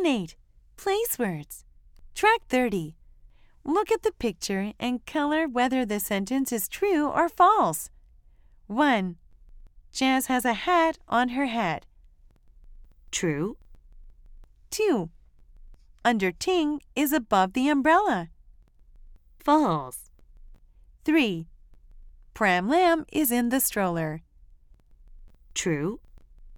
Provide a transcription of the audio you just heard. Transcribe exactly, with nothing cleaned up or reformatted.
Eliminate. Place words. Track thirty. Look at the picture and color whether the sentence is true or false. one. Jazz has a hat on her head. True. two. Under Ting is above the umbrella. False. three. Pram Lam is in the stroller. True.